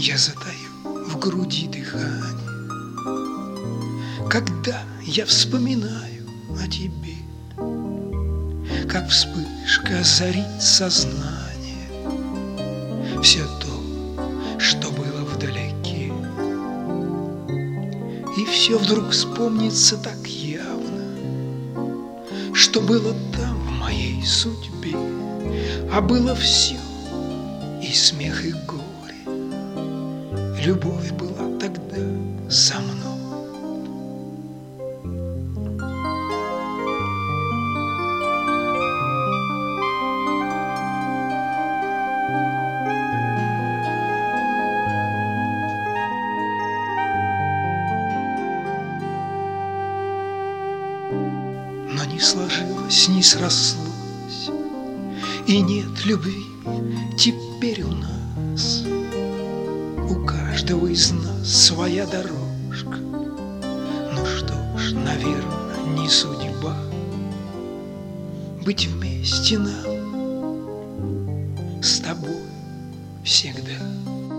Я затаю в груди дыхание, когда я вспоминаю о тебе, как вспышка озарит сознание все то, что было вдалеке. И все вдруг вспомнится так явно, что было там в моей судьбе, а было все, и смех, и горе. Любовь была тогда со мной. Но не сложилось, не срослось, и нет любви теперь у нас. У каждого из нас своя дорожка. Ну что ж, наверное, не судьба быть вместе нам с тобой всегда.